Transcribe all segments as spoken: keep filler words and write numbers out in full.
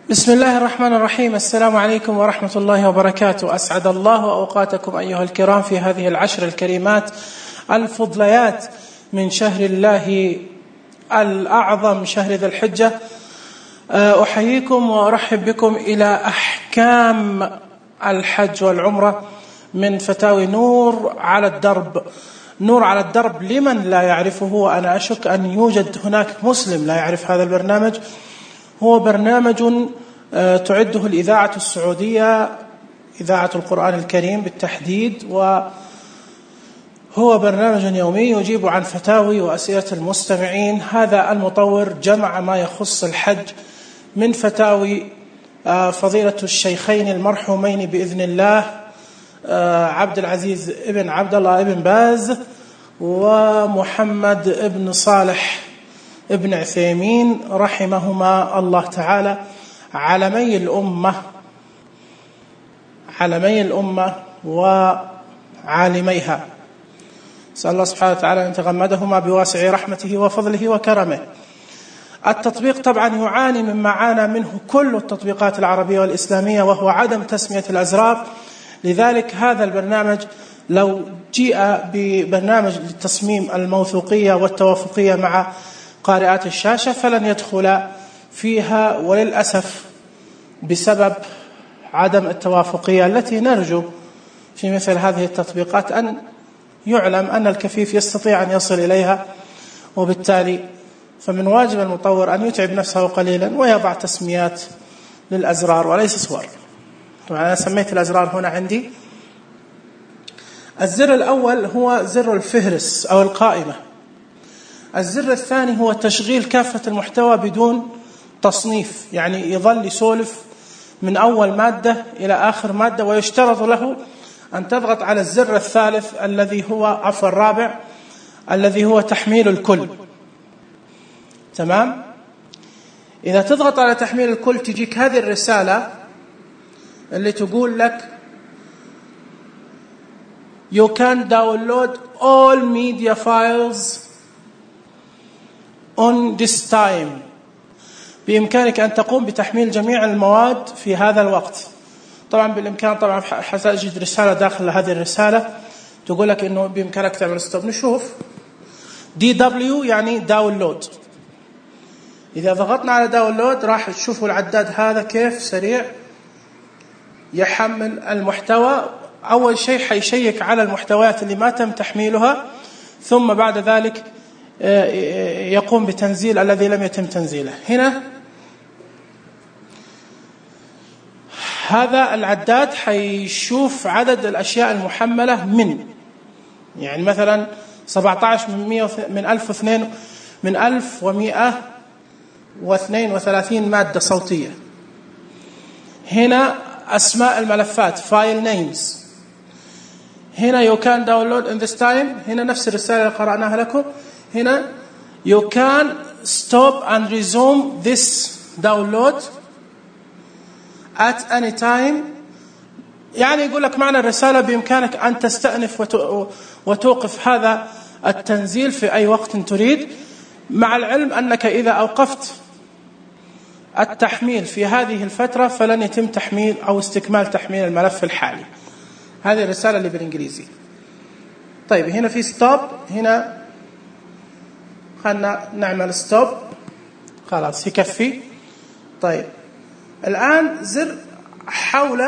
بسم الله الرحمن الرحيم. السلام عليكم ورحمة الله وبركاته. أسعد الله أوقاتكم أيها الكرام في هذه العشر الكريمات الفضليات من شهر الله الأعظم، شهر ذي الحجة. أحييكم وأرحب بكم إلى أحكام الحج والعمرة من فتاوي نور على الدرب. نور على الدرب لمن لا يعرفه، وأنا أشك أن يوجد هناك مسلم لا يعرف هذا البرنامج. هو برنامج تعده الإذاعة السعودية، إذاعة القرآن الكريم بالتحديد، وهو برنامج يومي يجيب عن فتاوي وأسئلة المستمعين. هذا المطور جمع ما يخص الحج من فتاوي فضيلة الشيخين المرحومين بإذن الله، عبد العزيز ابن عبد الله ابن باز ومحمد ابن صالح ابن عثيمين رحمهما الله تعالى، علمي الأمة علمي الأمة وعالميها. نسأل الله سبحانه وتعالى أن يتغمدهما بواسع رحمته وفضله وكرمه. التطبيق طبعا يعاني مما عانى منه كل التطبيقات العربية والإسلامية، وهو عدم تسمية الأزرار. لذلك هذا البرنامج لو جيء ببرنامج لتصميم الموثوقية والتوافقية مع قارئات الشاشة فلن يدخل فيها، وللأسف بسبب عدم التوافقية التي نرجو في مثل هذه التطبيقات أن يعلم أن الكفيف يستطيع أن يصل إليها، وبالتالي فمن واجب المطور أن يتعب نفسه قليلا ويضع تسميات للأزرار وليس صور. طبعا أنا سميت الأزرار هنا عندي. الزر الأول هو زر الفهرس أو القائمة. الزر الثاني هو تشغيل كافة المحتوى بدون تصنيف، يعني يظل يسولف من أول مادة إلى آخر مادة، ويشترط له أن تضغط على الزر الثالث الذي هو عفوا الرابع الذي هو تحميل الكل. تمام؟ إذا تضغط على تحميل الكل تجيك هذه الرسالة اللي تقول لك You can download all media files on this time. بإمكانك أن تقوم بتحميل جميع المواد في هذا الوقت. طبعا بالإمكان طبعا حتجد رسالة داخل هذه الرسالة تقول لك إنه بإمكانك تعمل ستوب. نشوف دي دبليو يعني داونلود. إذا ضغطنا على داونلود راح تشوفوا العداد هذا كيف سريع يحمل المحتوى. أول شيء حيشيك على المحتويات اللي ما تم تحميلها، ثم بعد ذلك يقوم بتنزيل الذي لم يتم تنزيله. هنا هذا العداد حيشوف عدد الأشياء المحملة من يعني مثلا سبعة عشر من مئة من ألف واثنين من ألف ومئة واثنين وثلاثين مادة صوتية. هنا أسماء الملفات فايل نيمز. هنا you can download in this time. هنا نفس الرسالة اللي قرأناها لكم. هنا you can stop and resume this download at any time. يعني يقول لك معنى الرسالة بإمكانك أن تستأنف وتوقف هذا التنزيل في أي وقت تريد، مع العلم أنك إذا أوقفت التحميل في هذه الفترة فلن يتم تحميل أو استكمال تحميل الملف الحالي. هذه الرسالة اللي بالإنجليزي. طيب هنا في ستوب. هنا خلنا نعمل ستوب، خلاص يكفي. طيب الآن زر حول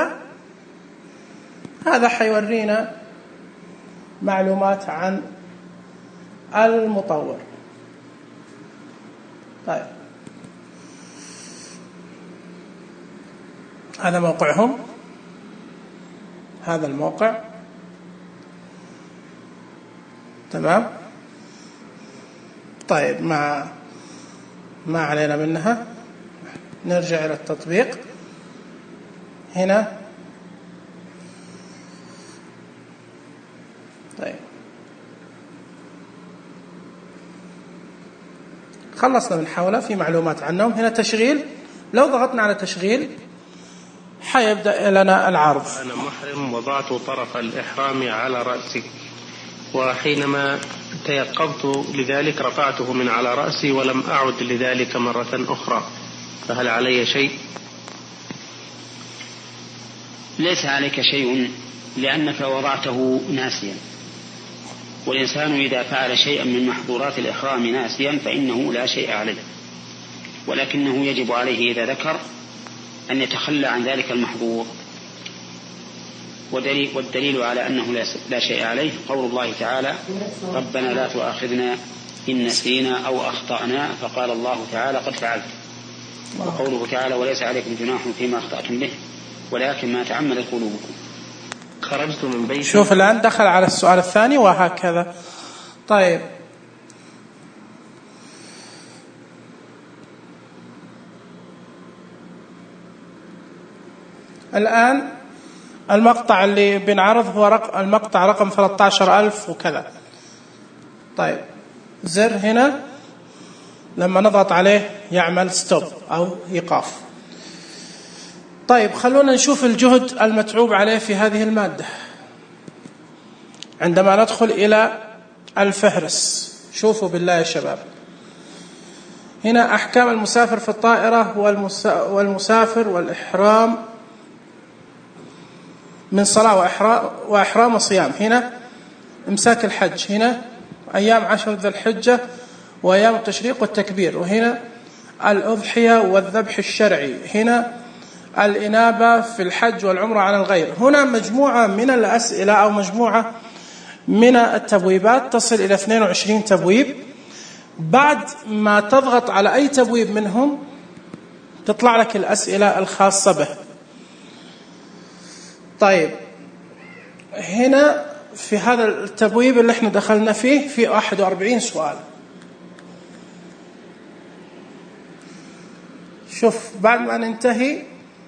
هذا حيورينا معلومات عن المطور. طيب هذا موقعهم، هذا الموقع. تمام. طيب ما ما علينا منها. نرجع إلى التطبيق. هنا طيب خلصنا من حوله. في معلومات عنهم. هنا تشغيل. لو ضغطنا على تشغيل حيبدأ لنا العرض. أنا محرم، وضعت طرف الإحرام على رأسي، وحينما تيقظت لذلك رفعته من على رأسي ولم أعد لذلك مرة أخرى، فهل علي شيء؟ ليس عليك شيء لأنك وضعته ناسيا، والإنسان إذا فعل شيئا من محظورات الإحرام ناسيا فإنه لا شيء عليه، ولكنه يجب عليه إذا ذكر أن يتخلى عن ذلك المحظور. والدليل على أنه لا شيء عليه قول الله تعالى: ربنا لا تؤاخذنا إن نسينا أو أخطأنا، فقال الله تعالى: قد فعلت. وقوله تعالى: وليس عليكم جناح فيما أخطأتم به ولكن ما تعمدت قلوبكم. خرجت من بيت. شوف الآن دخل على السؤال الثاني وهكذا. طيب الآن المقطع اللي بنعرض هو رق... المقطع رقم ثلاثة عشر ألف وكذا. طيب زر هنا لما نضغط عليه يعمل ستوب أو إيقاف. طيب خلونا نشوف الجهد المتعوب عليه في هذه المادة. عندما ندخل إلى الفهرس، شوفوا بالله يا شباب، هنا أحكام المسافر في الطائرة والمسافر والإحرام من صلاة وإحرام, وإحرام وصيام. هنا إمساك الحج، هنا أيام عشر ذي الحجة وأيام التشريق والتكبير، وهنا الأضحية والذبح الشرعي، هنا الإنابة في الحج والعمرة عن الغير. هنا مجموعة من الأسئلة أو مجموعة من التبويبات تصل إلى اثنين وعشرين تبويب. بعد ما تضغط على أي تبويب منهم تطلع لك الأسئلة الخاصة به. طيب هنا في هذا التبويب اللي احنا دخلنا فيه في واحد وأربعين سؤال. شوف بعد ما ننتهي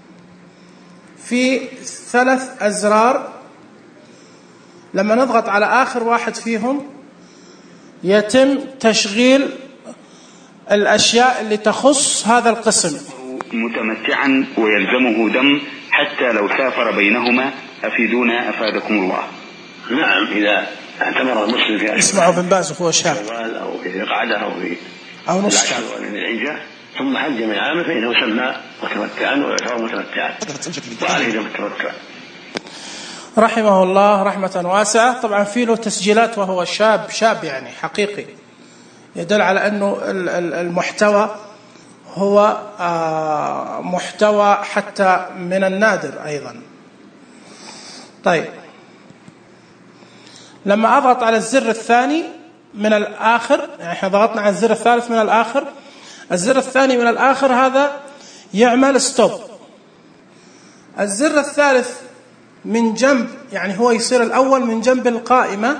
في ثلاث أزرار، لما نضغط على آخر واحد فيهم يتم تشغيل الأشياء اللي تخص هذا القسم. متمتعا ويلزمه دم حتى لو سافر بينهما، أفيدونا أفادكم الله. نعم، إذا اعتمر المسلم في اسمعوا بن باز وهو شاب أو في قعدة أو في أو نصف من العجة ثم حج من عامه فإنه سمى متمتعا ويعتبر متمتعا وعليه دم التمتع رحمه الله رحمة واسعة. طبعا في له تسجيلات وهو شاب شاب يعني حقيقي، يدل على أنه المحتوى هو محتوى حتى من النادر أيضا. طيب لما أضغط على الزر الثاني من الآخر، يعني احنا ضغطنا على الزر الثالث من الآخر، الزر الثاني من الآخر هذا يعمل ستوب. الزر الثالث من جنب، يعني هو يصير الأول من جنب القائمة،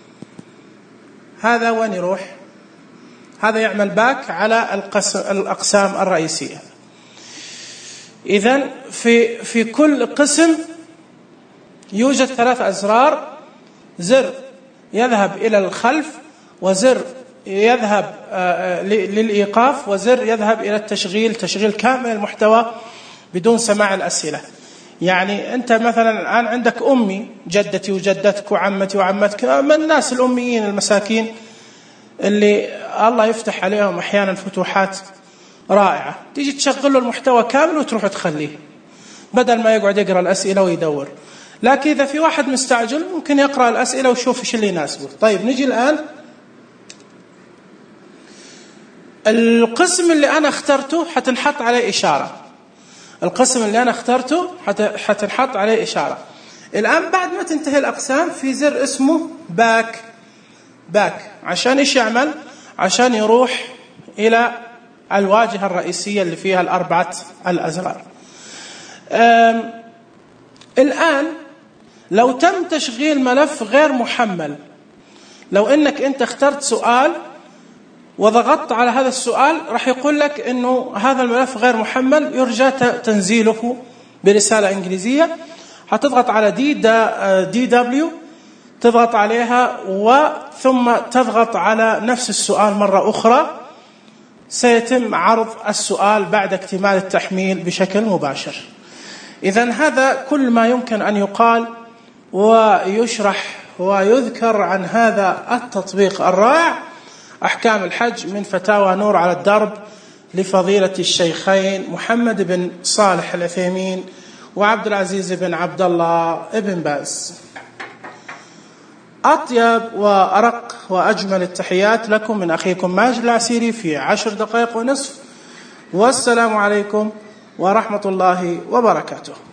هذا وين يروح؟ هذا يعمل باك على الأقسام الرئيسية. إذن في في كل قسم يوجد ثلاث أزرار: زر يذهب إلى الخلف، وزر يذهب للإيقاف، وزر يذهب إلى التشغيل، تشغيل كامل المحتوى بدون سماع الأسئلة. يعني أنت مثلا الآن عندك أمي، جدتي وجدتك وعمتي وعمتك، من الناس الأميين المساكين اللي الله يفتح عليهم أحيانا فتوحات رائعة، تيجي تشغل له المحتوى كامل وتروح تخليه بدل ما يقعد يقرأ الأسئلة ويدور. لكن إذا في واحد مستعجل ممكن يقرأ الأسئلة ويشوف إيش اللي يناسبه. طيب نجي الآن القسم اللي أنا اخترته حتنحط عليه إشارة. القسم اللي أنا اخترته حتنحط عليه إشارة. الآن بعد ما تنتهي الأقسام في زر اسمه باك. باك عشان إيش يعمل؟ عشان يروح إلى الواجهة الرئيسية اللي فيها الأربعة الأزرار. الآن لو تم تشغيل ملف غير محمل، لو إنك أنت اخترت سؤال وضغطت على هذا السؤال راح يقول لك إنه هذا الملف غير محمل، يرجى تنزيله برسالة إنجليزية. هتضغط على دي دي دبليو، تضغط عليها وثم تضغط على نفس السؤال مرة أخرى، سيتم عرض السؤال بعد اكتمال التحميل بشكل مباشر. إذن هذا كل ما يمكن أن يقال ويشرح ويذكر عن هذا التطبيق الرائع، أحكام الحج، من فتاوى نور على الدرب لفضيلة الشيخين محمد بن صالح العثيمين وعبد العزيز بن عبد الله بن باز. أطيب وأرق وأجمل التحيات لكم من أخيكم ماجد العسيري في عشر دقائق ونصف، والسلام عليكم ورحمة الله وبركاته.